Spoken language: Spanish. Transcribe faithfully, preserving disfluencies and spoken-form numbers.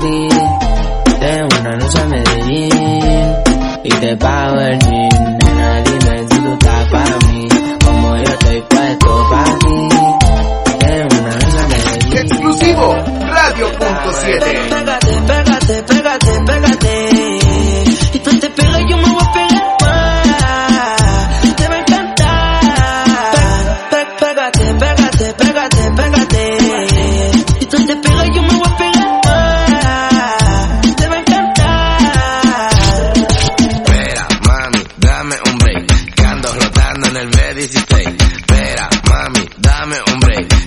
ti. Tengo una noche a Medellín y te pago el jean. Nena, dime si tú estás para mí, como yo estoy puesto para ti. Tengo una noche a Medellín. Exclusivo Radio punto siete. Pégate, pégate, pégate, pégate. Y tú te pegas, yo me voy a pegar más. Te va a encantar. Pégate, pégate, pégate, pégate. Y tú te pegas, yo me voy a pegar más. Te va a encantar. Espera, mami, dame un break, que ando flotando en el B dieciséis. Espera, mami, dame un break,